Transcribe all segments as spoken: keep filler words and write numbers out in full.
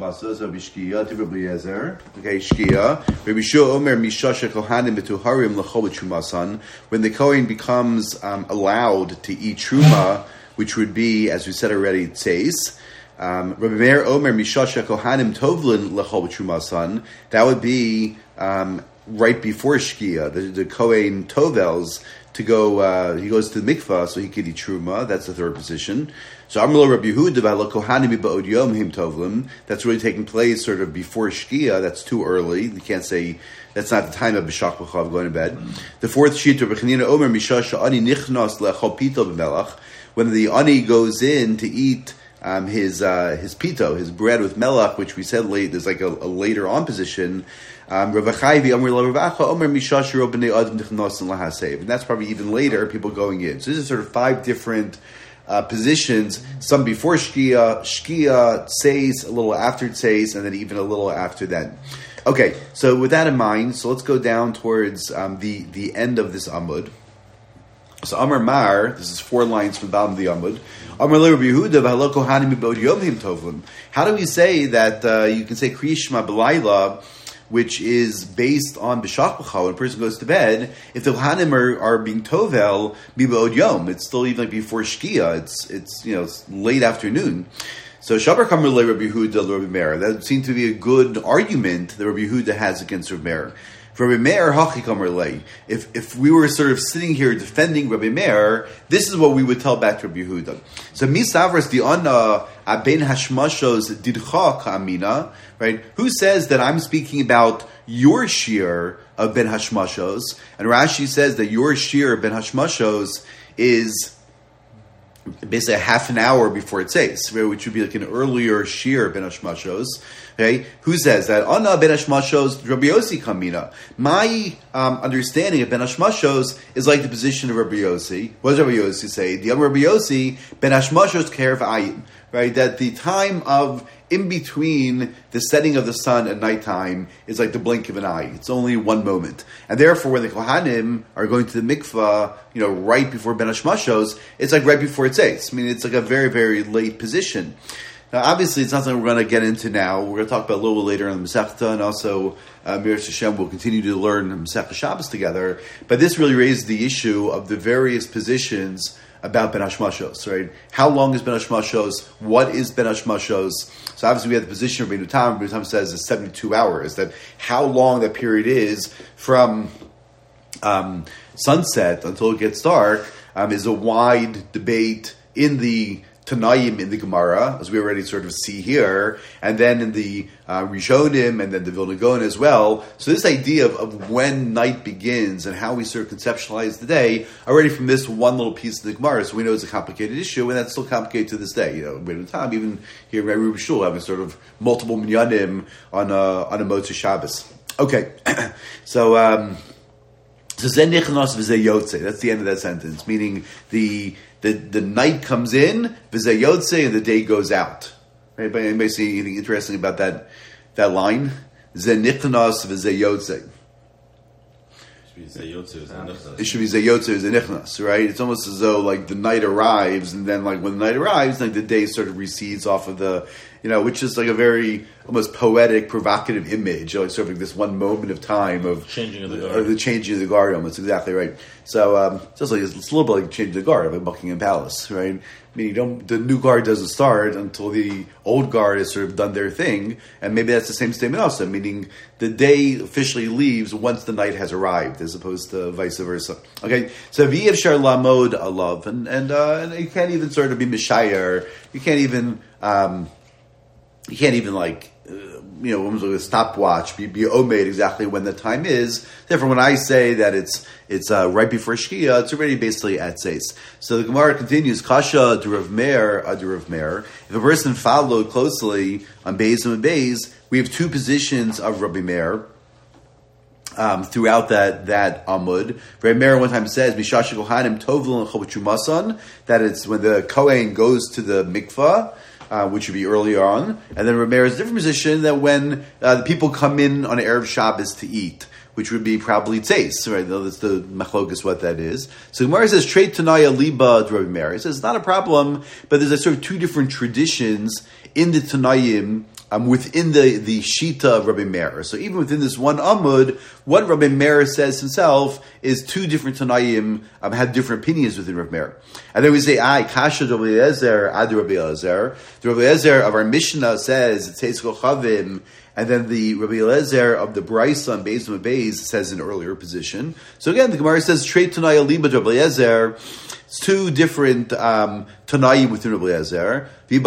Shabasa, so Bishkia, Rabbi Yezer. Okay, Shkia. Rabbi Shua Omer Mishasha Kohanim Betuharim Lachol Trumasan. When the Kohen becomes um, allowed to eat Truma, which would be, as we said already, Tzeis. Um, Rabbi Meir Omer Mishasha Kohanim Tovlin Lachol Trumasan. That would be um, right before Shkia. The, the Kohen Tovels to go, uh, he goes to the mikvah so he could eat Truma. That's the third position. So Amrlo Rabbi Yehuda, Kohanim Ba'od Yom Him Tovlim. That's really taking place sort of before Shkia. That's too early. You can't say that's not the time of B'shach B'chav going to bed. The fourth sheet of Rechanina Omer Mishasha Ani Nichnas Le'achol Pito B'melach. When the ani goes in to eat um, his uh, his pito, his bread with melach, which we said late, there's like a, a later on position. Um, and that's probably even later, people going in. So this is sort of five different uh, positions, some before Shkia, Shkia, Tzeis, a little after Tzeis, and then even a little after that. Okay, so with that in mind, so let's go down towards um, the, the end of this Amud. So Amar Mar, this is four lines from the bottom of the Amud. Amar Rabbi Yehuda, v'halo kohanim b'od yomim tovlim. How do we say that uh, you can say Kriyishma B'layla, which is based on B'shach B'cha, when a person goes to bed, if the Kohanim are, are being Tovel, B'od Yom, it's still even like before Shkia, it's, it's you know, it's late afternoon. So Shabar Kamar Le Rabbi Yehuda Le Rabbi Meir, that seems to be a good argument that Rabbi Yehuda has against Rabbi Meir. For Rabbi Meir, Hachi Kamar Le, if, if we were sort of sitting here defending Rabbi Meir, this is what we would tell back to Rabbi Yehuda. So Misavras the Anna Aben Hashmashos Didcha Ka'amina, right? Who says that I'm speaking about your shear of Ben Hashmashos? And Rashi says that your shear of Ben Hashmashos is basically a half an hour before it says, right? Which would be like an earlier shear of Ben Hashmashos. Okay, who says that? Anna Ben Hashmashos Rabbi Yossi Kamina. My um, understanding of Ben Hashmashos is like the position of Rabbi Yossi. What does Rabbi Yossi say? The other Rabbi Yossi Ben Hashmashos Kerev Ayin. Right, that the time of in between the setting of the sun and nighttime is like the blink of an eye. It's only one moment. And therefore, when the Kohanim are going to the mikvah, you know, right before Ben Hashmashos, it's like right before it says. I mean, it's like a very, very late position. Now, obviously, it's not something we're going to get into now. We're going to talk about a little bit later on the Masechta, and also, uh, Miras Hashem will continue to learn Masechta Shabbos together. But this really raises the issue of the various positions about Ben Hashmashos, right? How long is Ben Hashmashos? What is Ben Hashmashos? So obviously we have the position of Rabbeinu Tam. Rabbeinu Tam says it's seventy-two hours. That how long that period is from um, sunset until it gets dark um, is a wide debate in the Tanaim in the Gemara, as we already sort of see here, and then in the uh, Rishonim, and then the Vilna Gaon as well. So this idea of, of when night begins and how we sort of conceptualize the day, already from this one little piece of the Gemara, so we know it's a complicated issue, and that's still complicated to this day. You know, by the time, even here at Rubi Shul, having sort of multiple minyanim on a, on a Motzei Shabbos. Okay, so... Um, So Zen Nichnas V'zeh Yotze. That's the end of that sentence. Meaning the the, the night comes in, V'zeh Yotze, and the day goes out. Right? Anybody, anybody see anything interesting about that that line? Zen Nichnas V'zeh Yotze. It should be Zayotze V'zeh Nichnas, right? It's almost as though like the night arrives, and then like when the night arrives, like the day sort of recedes off of the, you know, which is like a very almost poetic, provocative image, like sort of like this one moment of time of changing of the guard. Or the changing of the guard. Almost exactly right. So um, it's also like it's a little bit like changing the guard of like Buckingham Palace, right? I mean, you don't, the new guard doesn't start until the old guard has sort of done their thing, and maybe that's the same statement also, meaning the day officially leaves once the night has arrived, as opposed to vice versa. Okay, so V'yev Shar Lamod Alav, and and, uh, and you can't even sort of be Mishayer, you can't even, um, you can't even like, uh, you know, almost like a stopwatch, be, be omed exactly when the time is. Therefore, when I say that it's it's uh, right before Shkia, it's already basically at Seis. So the Gemara continues, Kasha de Rav Meir, uh, de Rav Meir. If a person followed closely on Beis and Beis, we have two positions of Rabbi Meir um, throughout that that Amud. Rabbi Meir one time says, Mishash Kohanim Tovlin Chobachumasan, that it's when the Kohen goes to the mikvah, Uh, which would be earlier on. And then Rameir is a different position that when uh, the people come in on Erev Shabbos to eat, which would be probably Tzeis, right? That's the machlokas, what that is. So Gemara says, Treit Tanaya Liba to Rabbi Meir. He says, it's not a problem, but there's a sort of two different traditions in the Tanayim um, within the, the Shita of Rabbi Meir. So even within this one Amud, what Rabbi Meir says himself is two different Tanaim um, have different opinions within Rabbi Meir. And then we say, "Ai Kasha Rabbi Eliezer, Ad Rabbi Eliezer." The Rabbi Eliezer of our Mishnah says it's Tzeiz Kochavim, and then the Rabbi Eliezer of the Brisa and Beis Beis says an earlier position. So again, the Gemara says Trei Tanai Alibad Rabbi Eliezer. It's two different um, Tanaim within Rabbi Eliezer. Maybe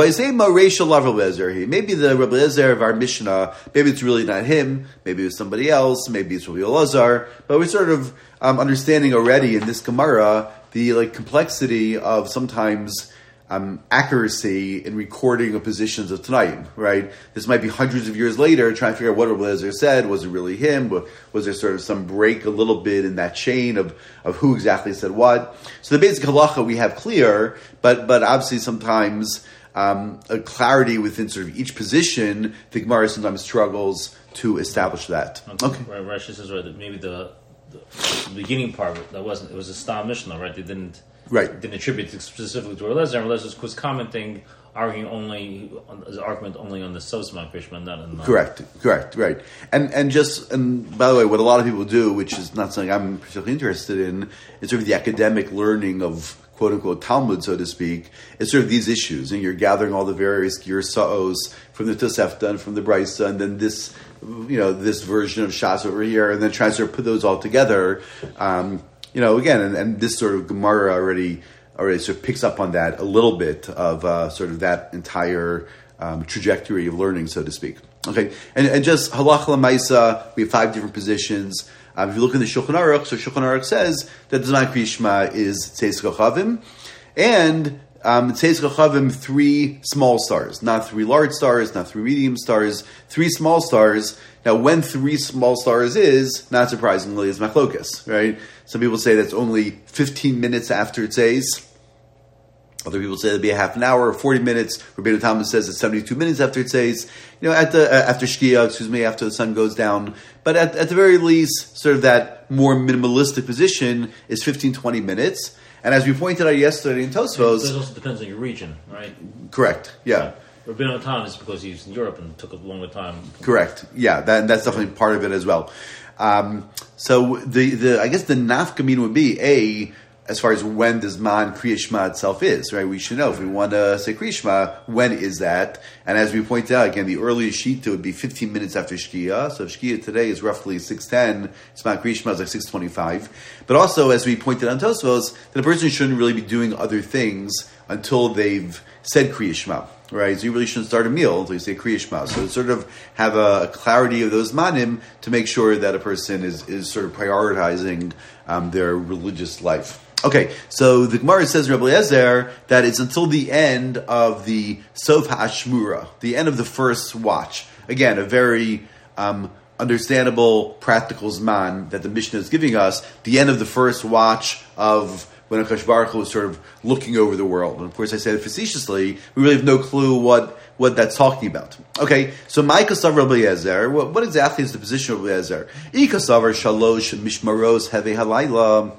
the Rabbi Eliezer of our Mishnah, maybe it's really not him, maybe it's somebody else, maybe it's Rabbi Elazar, but we're sort of um, understanding already in this Gemara the like complexity of sometimes um, accuracy in recording of positions of Tanaim, right? This might be hundreds of years later, trying to figure out what Rabbi Eliezer said. Was it really him? Was there sort of some break a little bit in that chain of, of who exactly said what? So the basic halacha we have clear, but but obviously sometimes um, a clarity within sort of each position, the Gemara sometimes struggles to establish that. Okay. Okay. Right, Rashi says right that maybe the, the, the beginning part of it, that wasn't, it was a Stam Mishnah, right? They didn't Right. didn't attribute it specifically to Eliezer. And Eliezer was commenting, arguing only on his argument only on the Sosman Krishma, not on the correct, correct, right. And and just and by the way, what a lot of people do, which is not something I'm particularly interested in, is sort of the academic learning of quote unquote Talmud, so to speak. It's sort of these issues, and you're gathering all the various Girsa'os from the Tosefta and from the Brisa, and then this, you know, this version of Shas over here, and then trying to sort of put those all together. Um, You know, again, and, and this sort of Gemara already already sort of picks up on that a little bit of uh, sort of that entire um, trajectory of learning, so to speak. Okay, and, and just halacha l'maisa, we have five different positions. Um, if you look in the Shulchan Aruch, so Shulchan Aruch says that the Zman Kriyishma is Tzeiz Kochavim, and um, Tzeiz Kochavim, three small stars, not three large stars, not three medium stars, three small stars. Now, when three small stars is, not surprisingly, is machlokas, right? Some people say that's only fifteen minutes after Tzeiz. Other people say it'll be a half an hour or forty minutes. Rabbeinu Talmud says it's seventy-two minutes after Tzeiz. You know, at the uh, after Shkia, excuse me, after the sun goes down. But at, at the very least, sort of that more minimalistic position is fifteen, twenty minutes. And as we pointed out yesterday in Tosfos, it also depends on your region, right? Correct. Yeah. Rabbeinu Tam is because he's in Europe and it took a longer time. Correct. Yeah, that, that's definitely part of it as well. Um, so the, the I guess the nafkamin would be a as far as when the Zman Kriya Shema itself is, right? We should know if we want to say Kriya Shema, when is that? And as we pointed out again, the earliest Shita would be fifteen minutes after Shkia. So if Shkia today is roughly six ten, Zman Kriya Shema is like six twenty-five. But also, as we pointed out in Tosfos, that a person shouldn't really be doing other things until they've said Kriya Shema. Right, so you really shouldn't start a meal until you say Kriya Shema. So sort of have a, a clarity of those manim to make sure that a person is, is sort of prioritizing um, their religious life. Okay, so the Gemara says in Rabbi Eliezer that it's until the end of the Sof HaShmura, the end of the first watch. Again, a very um, understandable, practical Zman that the Mishnah is giving us, the end of the first watch of when Akash Baruch Hu was sort of looking over the world. And of course, I say that facetiously, we really have no clue what, what that's talking about. Okay, so Ma'ika Savar Rabbi Eliezer, what, what exactly is the position of Rabbi Eliezer? Ika Savar Shalosh Mishmaros Heve Halayla.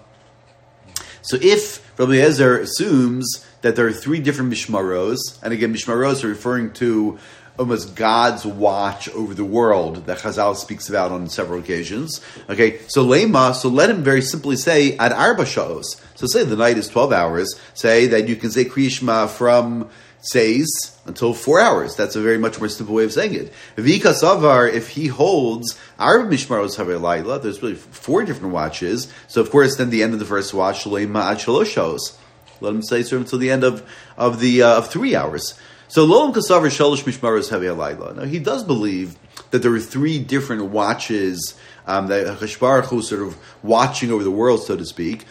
So if Rabbi Eliezer assumes that there are three different Mishmaros, and again, Mishmaros are referring to almost God's watch over the world that Chazal speaks about on several occasions. Okay, so Lema, so let him very simply say Ad Arba Sha'os. So say the night is twelve hours. Say that you can say Kriya Shema from Tzeiz until four hours. That's a very much more simple way of saying it. Vika Savar, if he holds Arba Mishmaros Havei Laila, there's really four different watches. So of course, then the end of the first watch, Lema Ad Shalosh Sha'os. Let him say so until the end of of the uh, of three hours. So Loam Kasavar Shalosh Mishmaros Havei Laila. Now he does believe that there are three different watches um, that Akash Baruch Hu sort of watching over the world, so to speak.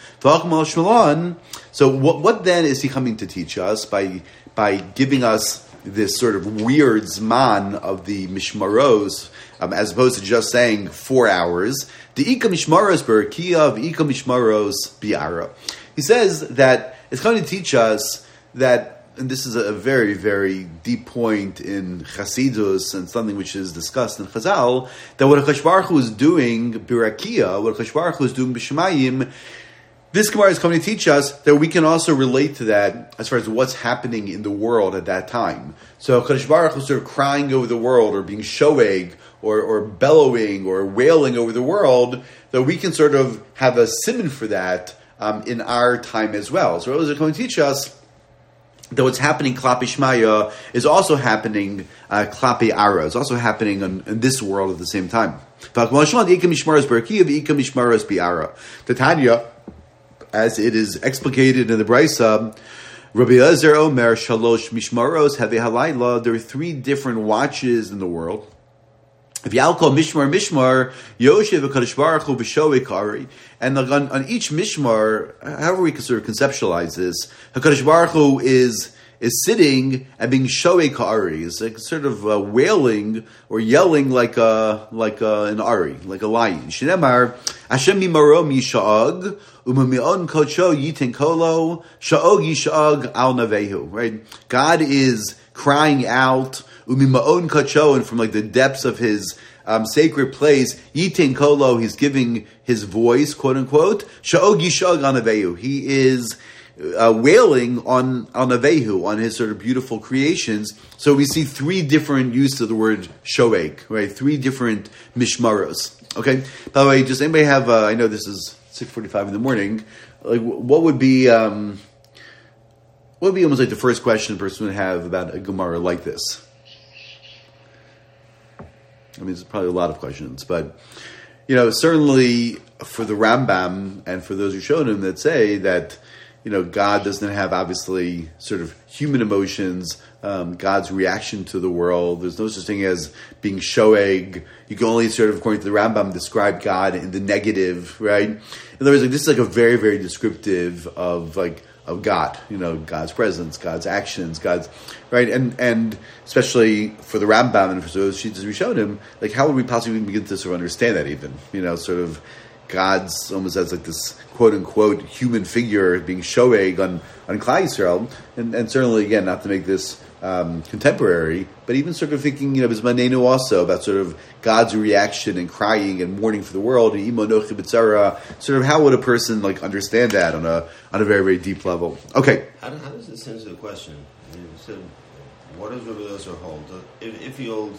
So what what then is he coming to teach us by by giving us this sort of weird zman of the Mishmaros, um, as opposed to just saying four hours? The Ika Mishmaros Berakia of Ika Mishmaros Biara. He says that it's going to teach us that. And this is a very, very deep point in Chasidus and something which is discussed in Chazal, that what Akash Baruch Hu is doing, Birakia, what Akash Baruch Hu is doing B'Shemayim, this Gemara is coming to teach us that we can also relate to that as far as what's happening in the world at that time. So Kadosh Baruch Hu sort of crying over the world, or being shoeg, or, or bellowing, or wailing over the world, that we can sort of have a simon for that um, in our time as well. So Rabbi Eliezer is going to teach us that what's happening Klapi Shmaya is also happening uh, Klapi Ara. It's also happening in, in this world at the same time. Tanya, as it is explicated in the Brisa, Rabbi Eliezer Omer Shalosh Mishmaros Hevi Halayla. There are three different watches in the world. If Yalko Mishmar Mishmar Yoshev Kadosh Baruch Hu B'Shoei Kari, and on, on each Mishmar, however we can sort of conceptualize this, Hakadosh Baruch Hu is is sitting and being Shoei Kari, is like sort of uh, wailing or yelling like a like a, an Ari, like a lion. Shinemar Hashem Mimaro Mishag Umamion Kocho Yitin Kolo Shaog Yishag Al Navehu. Right, God is crying out. Umimaon kacho, and from like the depths of his um, sacred place, Yitin Kolo, he's giving his voice, quote unquote. Sha'og yishag anavehu, he is uh, wailing on on Avehu, on his sort of beautiful creations. So we see three different uses of the word shoeg, right? Three different mishmaros. Okay. By the way, does anybody have? Uh, I know this is six forty-five in the morning. Like, what would be? Um, what would be almost like the first question a person would have about a Gemara like this? I mean, there's probably a lot of questions, but, you know, certainly for the Rambam and for those who showed him that say that, you know, God doesn't have obviously sort of human emotions, um, God's reaction to the world. There's no such thing as being shoeg. You can only sort of, according to the Rambam, describe God in the negative, right? In other words, like, this is like a very, very descriptive of like, of God, you know, God's presence, God's actions, God's, right? And and especially for the Rambam and for those sheets we showed him, like how would we possibly begin to sort of understand that even? You know, sort of God's almost as like this quote-unquote human figure being shoeg on, on Klal Yisrael. And, and certainly, again, not to make this um, contemporary, but even sort of thinking, you know, Bismanenu also about sort of God's reaction and crying and mourning for the world, and Imo Nochi B'Tzara, sort of how would a person like understand that on a on a very, very deep level? Okay. How, how does this answer the question? You said, what does Rabbi Eliezer hold? If, if he holds,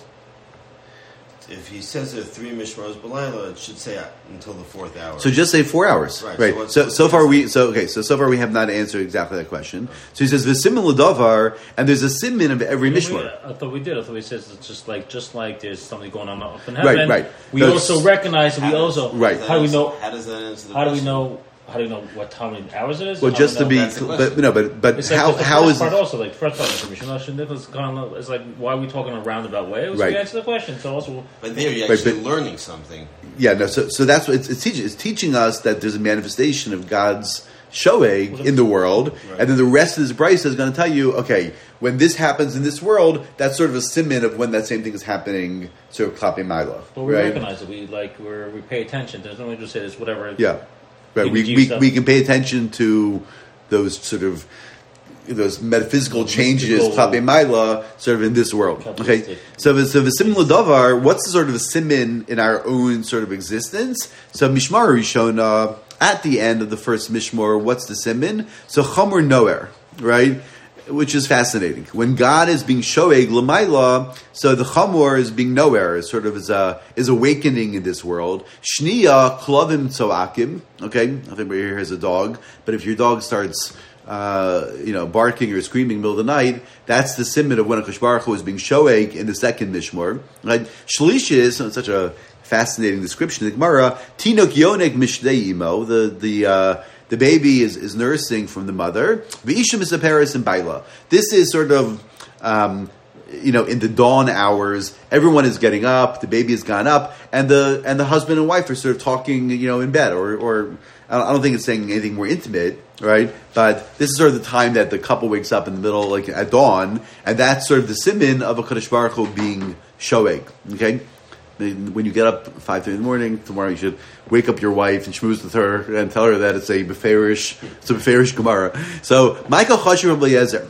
if he says there are three Mishmaros B'Layla, it should say until the fourth hour. So just say four hours, right? right. So, so, so far we so okay. So so far we have not answered exactly that question. So he says v'simin l'davar, and there's a simin of every Yeah, mishmar. we- I thought we did. I thought we said it's just like just like there's something going on up in heaven. Right, right. We No, also recognize. We How also does- Right. does that How do we answer- know? How does that answer the How do we question? know? How do we know what how many hours it is? Well, How just do to we be, know? that's the but question. no, but but It's like how the how first is part also like first part of the information? It's kind of it's like why are we talking in a roundabout way? It was Right. we answer the question. So also But there you're Right, actually but- learning something. yeah no so so that's what it's, it's teaching. It's teaching us that there's a manifestation of God's shoeg in the world, Right. and then the rest of this brisa is going to tell you, okay, when this happens in this world, that's sort of a simin of when that same thing is happening. Sort of klapi ma'ila, but we right? recognize it. We like we're, we pay attention. There's no way to say this whatever. Yeah, right. We Heebie-jeebie we, stuff. we can pay attention to those sort of those metaphysical changes, Mystical- klapi ma'ila, sort of in this world. Okay, Kabbalistic. so the- so the similar davar. What's the sort of a simin in our own sort of existence? So mishmar rishona at the end of the first mishmar. What's the simin? So chomer noer, right? Which is fascinating. When God is being shoeg l'mayla, so the chamor is being nowhere, is sort of is a is awakening in this world. Shniya klavim tzoakim. Okay, I think everybody here has a dog, but if your dog starts, uh, you know, barking or screaming in the middle of the night, that's the simon of when Akash Baruch Hu is being shoeg in the second mishmor. Right? Shlish is so it's such a fascinating description in the Gemara. Tinok yonek mishdei imo. The the uh, The baby is, is nursing from the mother. V'isha misaperes and baila. This is sort of, um, you know, in the dawn hours. Everyone is getting up. The baby has gone up, and the and the husband and wife are sort of talking, you know, in bed. Or, or I don't think it's saying anything more intimate, right? But this is sort of the time that the couple wakes up in the middle, like at dawn, and that's sort of the simin of a Kadosh Baruch Hu being shoeg. Okay. When you get up at five thirty in the morning, tomorrow you should wake up your wife and schmooze with her and tell her that it's a beferish, it's a beferish Gemara. So, Michael Chashu Rabbi Eliezer.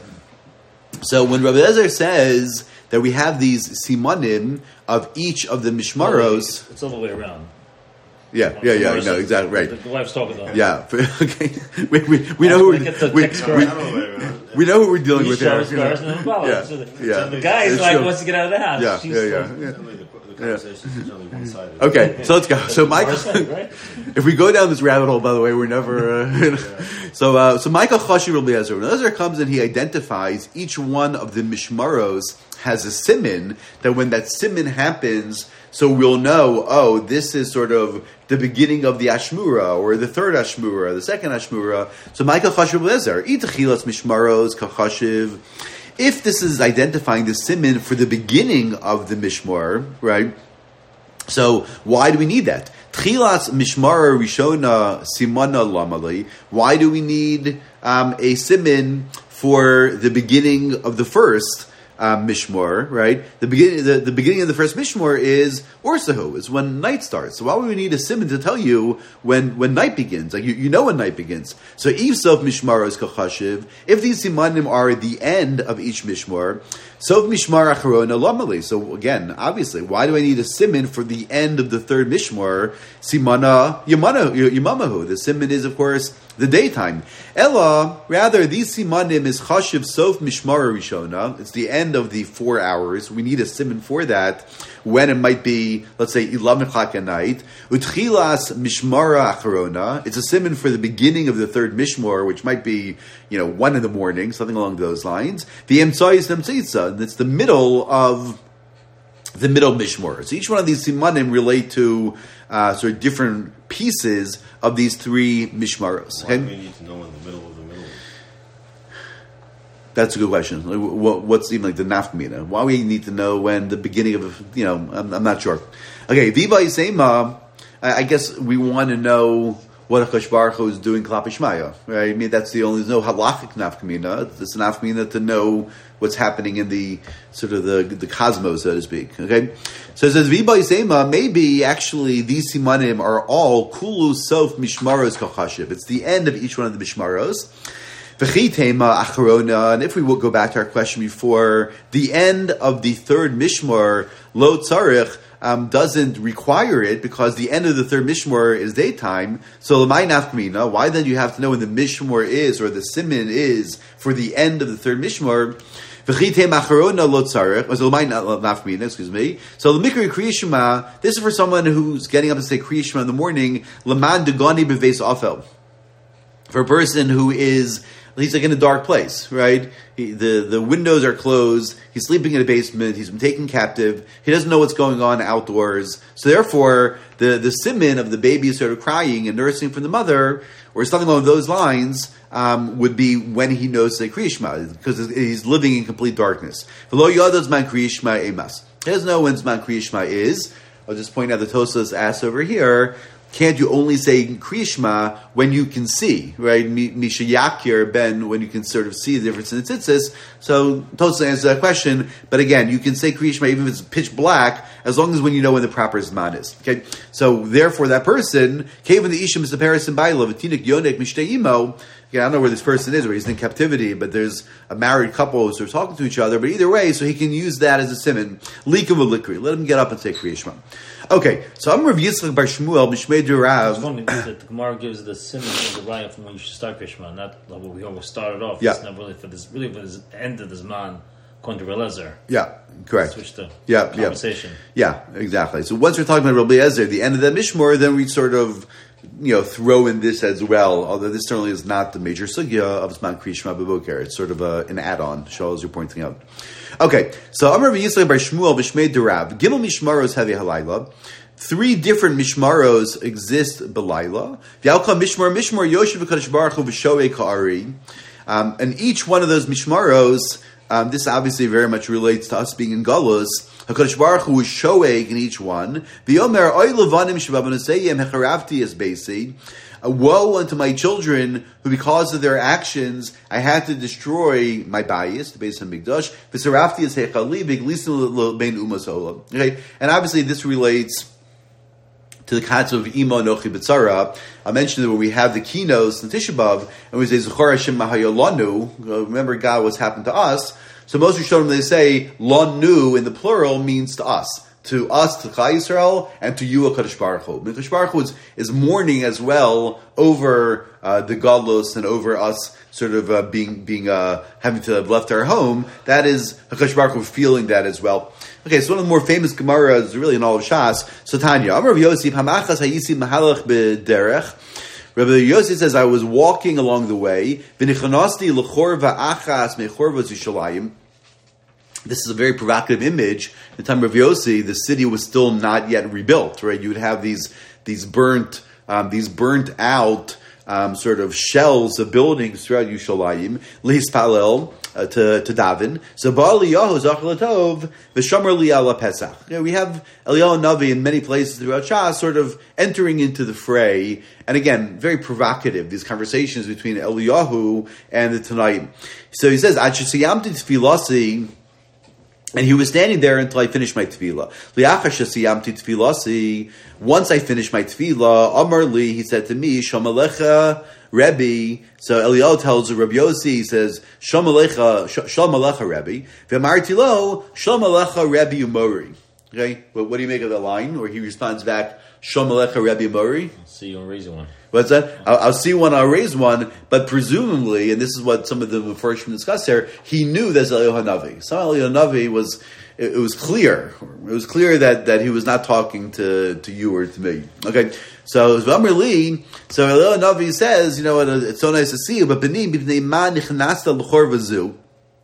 So, when Rabbi Eliezer says that we have these simanim of each of the mishmaros, It's all the way around. Yeah, yeah, yeah. No, exactly right. The, the wife's talking to him. Yeah. Okay. We we, we know who Get the we're, we, text we, correct. we know who we're dealing He with here. shows you know. first and then follows. Yeah, So the, yeah. the guy's It's like true. wants to get out of the house. Yeah, She's yeah, still- yeah. Tell me the, the conversation is only one-sided. Okay, so let's go. So Michael, Right? if we go down this rabbit hole, by the way, we're never. Uh, so uh, so Michael Chashi Rabbi Eliezer. When Eliezer comes and he identifies each one of the mishmaros has a siman. That when that siman happens, so we'll know. Oh, this is sort of the beginning of the Ashmura or the third Ashmura, the second Ashmura. So Michael Chashi Rabbi Eliezer. Itachilas mishmaros kachashiv. If this is identifying the siman for the beginning of the mishmar, right? So why do we need that? Tchilas mishmar rishona simana lamali. Why do we need um, a siman for the beginning of the first um, mishmar? Right, the beginning the, the beginning of the first mishmar is orsahu, is when night starts. So why would we need a siman to tell you when, when night begins? Like you, you know when night begins. So if sof mishmar is kachashiv, if these simanim are the end of each mishmar. Sof mishmar acharona lamali. So again, obviously, why do I need a siman for the end of the third mishmar? Simana yamana yamamahu. The siman is, of course, the daytime. Ella, rather, these simanim is chashiv sof mishmar rishona. It's the end of the four hours. We need a siman for that when it might be, let's say, eleven o'clock at night. Utchilas mishmara acharona. It's a siman for the beginning of the third mishmar, which might be, you know, one in the morning, something along those lines. The emtzayis nemtzitza. And it's the middle of the middle mishmar. So each one of these simanim relate to uh, sort of different pieces of these three mishmaros. Why Okay? do we need to know in the middle of the middle? That's a good question. Like, what, what's even like the nafkamina? Why we need to know when the beginning of, you know, I'm, I'm not sure. Okay, Viva Yisema, I I guess we want to know what HaKadosh Baruch Hu is doing Klap Ishmaya, right? I mean, that's the only, there's no halachic nafkamina. It's a nafkamina to know what's happening in the, sort of the, the cosmos, so to speak, okay? So it says, Viva Yisema, maybe actually these simanim are all kulu sof mishmaros kachashiv. It's the end of each one of the mishmaros. V'chitema acharona, and if we will go back to our question before, the end of the third mishmar, lo tzarich, um, doesn't require it because the end of the third mishmar is daytime. So l'may nafkamina, why then do you have to know when the mishmar is or the siman is for the end of the third mishmar? V'chitema acharona lo tzarich, or l'may nafkamina, excuse me. So the mikri kriyishma, this is for someone who's getting up to say kriyishma in the morning, l'man degani beves afel. For a person who is, he's like in a dark place, right? He, the, the windows are closed. He's sleeping in a basement. He's been taken captive. He doesn't know what's going on outdoors. So therefore, the, the siman of the baby is sort of crying and nursing from the mother, or something along those lines, um, would be when he knows the Kriya Shema, because he's living in complete darkness. V'lo yadad zman Kriya Shema emas. He doesn't know when zman Kriya Shema is. I'll just point out the Tosas asks over here, can't you only say Kriya Shema when you can see, right? Misha Yakir ben, when you can sort of see the difference in the tzitzis. So Tosas answers that question, but again, you can say Kriya Shema even if it's pitch black, as long as when you know when the proper Zman is. Okay, so therefore that person, Kevin the Ishim is the Paris and Baila, Vatinik Yonek Mishteimo. Again, I don't know where this person is, or he's in captivity, but there's a married couple who are talking to each other, but either way, so he can use that as a siman. Likum v'likri. Let him get up and say Kriya Shema. Okay, so I'm Rav Yitzchak Bar Shmuel, Mishmei Durav. The Gemara gives the simon of the raya from when you should start Krishma, not like what we always started off. Yeah. It's not really for this, really for this end of this man, according to Relezer. Yeah, correct. Switch the yeah, conversation. Yeah. yeah, exactly. So once we're talking about Rabbi Eliezer, the end of that Mishmor, then we sort of, you know, throw in this as well, although this certainly is not the major sugya of Zman Kriya Shema B'Boker. It's sort of a, an add-on, Shaul, as you're pointing out. Okay, so Amar V'Yitzchak Bar Shmuel B'Shmei Durav, Gimel Mishmaros Hevi Halayla. Three different mishmaros exist belayla. V'yalka mishmar mishmar yoshev v'kadosh baruch hu v'shoei ka'ari. Um, and each one of those mishmaros, um, this obviously very much relates to us being in galus. HaKadosh Baruch Hu is shoeg in each one. V'yomer oy levanim shebavonaseyem hecharavti es beisi. Woe unto my children who, because of their actions, I had to destroy my bayis, the Beis Hamikdash. V'sarafti es hechali v'glisin bein umas olam. Okay, and obviously this relates to the concept of Ima Nochi B'Tzara. I mentioned that when we have the keynotes in Tisha B'Av, and we say Zechor Hashem Mahayolanu, remember God what's happened to us. So most Rishonim, they say Lanu in the plural means to us. to us, to Chai Yisrael, and to you, HaKadosh Baruch Hu. HaKadosh Baruch Hu is, is mourning as well over uh, the Gadlus and over us sort of uh, being, being uh, having to have left our home. That is HaKadosh Baruch Hu feeling that as well. Okay, so one of the more famous Gemaras, really in all of Shas, so Tanya, Amar Rav Yossi, Hamachas Hayisi Mahalach B'derech. Rabbi Yossi says, I was walking along the way, V'nichanasti l'chorva achas me'chorva Yushalayim. This is a very provocative image. At the time of Yossi, the city was still not yet rebuilt, right? You would have these these burnt, um, these burnt out um, sort of shells of buildings throughout Yushalayim, lihispalel, uh, to to daven. So Baal Eliyahu zachar latov v'shomer li ala Pesach. You know, we have Eliyahu Navi in many places throughout Shas, sort of entering into the fray, and again, very provocative. These conversations between Eliyahu and the Tanaim. So he says, "Ad shesiyamti tefilasi." And he was standing there until I finished my tefillah. Once I finished my tefillah, Amar li, he said to me, Shalom Rebbe. So Eliyahu tells Rabbi Yossi, he says, Shalom Alecha Rebbe. V'amarti lo, Shalom Alecha Rebbe Umori. Okay, but what do you make of that line? Or he responds back, Shalom Alecha Rebbe Umori. See you and raise one. What's that? I'll, I'll see one, I'll raise one, but presumably, and this is what some of the Mepharshim discuss here, he knew there's Eliyahu Hanavi. So Eliyahu Hanavi was, it, it was clear, it was clear that, that he was not talking to, to you or to me. Okay, so Amr Li, so Eliyahu Hanavi says, you know, it's so nice to see you, but B'ni, B'nei ma nichnasta l'chor v'zu.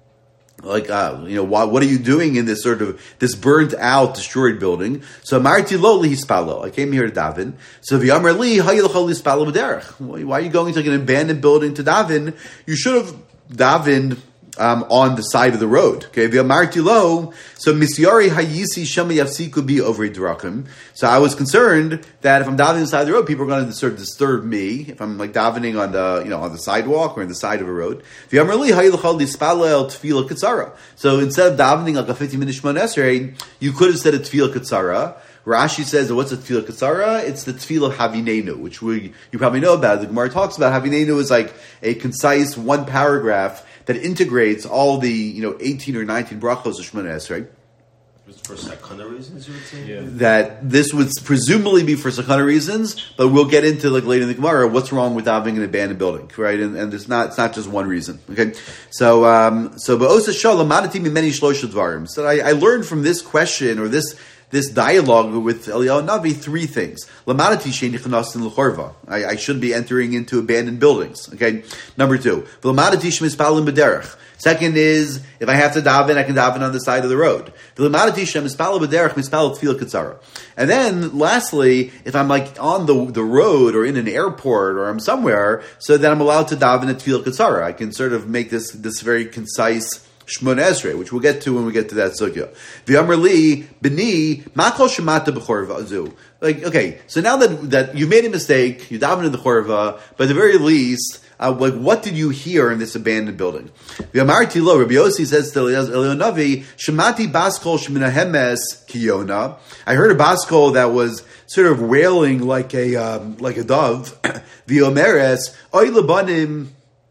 Like, uh, you know, why, what are you doing in this sort of, this burnt out, destroyed building? So, Marti lo lihispalo. I came here to daven. So, v'yamar li, hayilachol lihispalo b'derech. Why are you going to like an abandoned building to daven? You should have davened um, on the side of the road. Okay, v'yamarti lo. So, misyari hayisi shema yafsiku bi over drakim. So, I was concerned that if I'm davening on the side of the road, people are going to sort of disturb me. If I'm like davening on the, you know, on the sidewalk or on the side of a road. V'yamar li hayilachol lihispalo tefillah katsara. So, instead of davening like a fifty minute Shemona Esrei, you could have said a tefillah katsara. Rashi says, what's a tefillah katsara? It's the tefillah Havinenu, which we you probably know about. The Gemara talks about Havinenu is like a concise one paragraph that integrates all the, you know, eighteen or nineteen brachos of Shemona Esrei. For sakana reasons, you would say? Yeah. That this would presumably be for sakana reasons, but we'll get into like later in the Gemara what's wrong with having an abandoned building, right? And, and it's not it's not just one reason. Okay, so um, so ba'osa shalom madati mimeni shlosha dvarim. So I, I learned from this question or this. This dialogue with Eliyahu Navi, three things. Lamadati she'eni chanasin l'chorva. I should be entering into abandoned buildings. Okay. Number two. Lamadati she'mispalim b'derech. Second is, if I have to daven, I can daven on the side of the road. Lamadati she'mispalim b'derech mispal tefillah katsara. And then, lastly, if I'm like on the the road or in an airport or I'm somewhere, so that I'm allowed to daven at tefillah katsara. I can sort of make this this very concise Shemona Esrei, which we'll get to when we get to that sugya. V'amar li b'ni makol shemata b'chorva azu. Like, okay, so now that that you made a mistake, you davened in the chorva, but at the very least, uh, like, what did you hear in this abandoned building? V'amarti lo, Rabbi Yossi says to Eliyahu Navi, shemati baskol shemina hemes kiyona. I heard a baskol that was sort of wailing like a um, like a dove. V'omeres oy lebanim.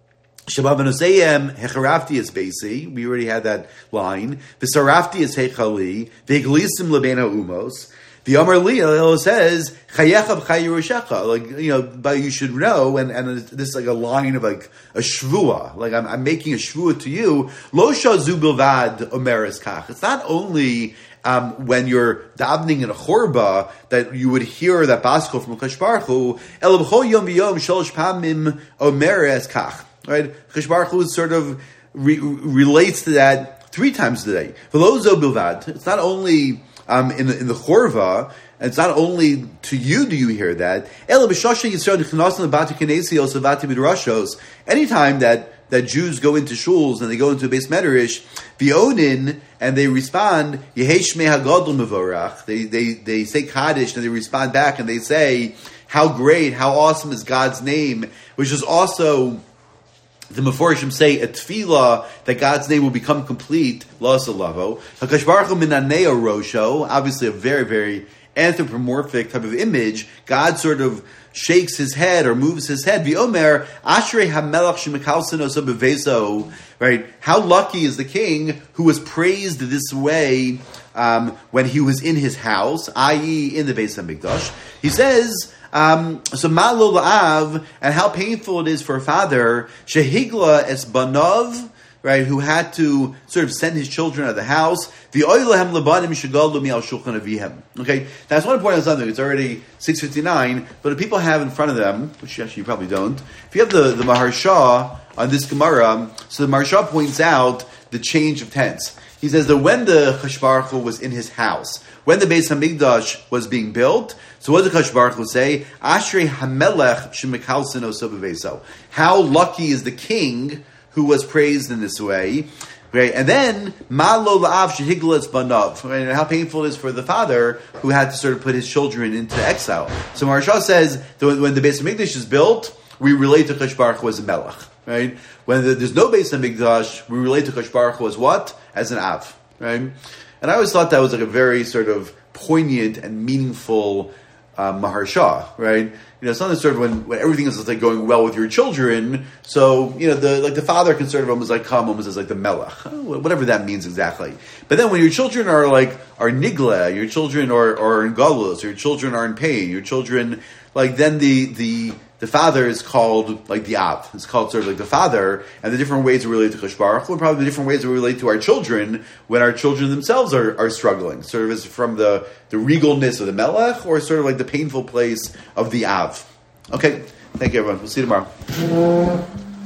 Shabbavanosayim hecharafti is basi. We already had that line. V'sarafti is hechali. V'eglisim lebena umos. The Amar Li says chayecha b'chay yerushecha. Like, you know, but you should know, and, and this is like a line of like a shvua. Like I'm, I'm making a shvua to you. Lo shazu bilvad omeres kach. It's not only Um, when you're davening in a chorba that you would hear that baskol from Kadosh Baruch Hu. El b'chol yom v'yom shalosh pamim omeres kach. Right, Kadosh Baruch Hu sort of re- relates to that three times a day. V'lozo bilvad. It's not only um, in the, in the chorva. It's not only to you do you hear that. Anytime that, that Jews go into shuls and they go into a base medrash, v'onin, and they respond, Yehesh me hagadol mevorach. They they they say Kaddish and they respond back and they say, how great, how awesome is God's name, which is also the Meforshim say a tefillah that God's name will become complete. La'asalavo. Hakadosh Baruch Hu minaneo rosho. Obviously, a very very anthropomorphic type of image. God sort of shakes his head or moves his head. V'omer ashrei hamelach shemikalseno so beveso. Right? How lucky is the king who was praised this way um, when he was in his house, that is, in the Beis Hamikdash. He says, um, so Malo La'av, and how painful it is for a father, Shehigla es Banov, right, who had to sort of send his children out of the house. Okay, now I just want to point out something. It's already six fifty-nine, but if people have in front of them, which actually you probably don't, if you have the, the Maharsha on this Gemara, so the Maharsha points out the change of tense. He says that when the Chash Baruch Hu was in his house, when the Beis Hamikdash was being built, so what does the Chash Baruch Hu say? Ashrei Hamelech Shemikalsin Oso B'Veiso. How lucky is the king who was praised in this way? Right, and then Malo La'av Shehiglas Banav. Right, and how painful it is for the father who had to sort of put his children into exile. So Maharsha says that when the Beis Hamikdash is built, we relate to Chash Baruch Hu as a melech. Right, when the, there's no Beis Hamikdash, we relate to Chash Baruch Hu as what? As an av. Right, and I always thought that was like a very sort of poignant and meaningful uh, Maharsha. Right. You know, something sort of when, when everything is like going well with your children. So, you know, the like the father can sort of almost like come almost as like the melech, whatever that means exactly. But then when your children are like are nigla, your children are, are in galus, your children are in pain, your children like then the the the father is called like the av. It's called sort of like the father, and the different ways we relate to Chash Baruch Hu, and probably the different ways we relate to our children when our children themselves are, are struggling. Sort of as from the, the regalness of the melech, or sort of like the painful place of the av. Okay, thank you everyone. We'll see you tomorrow.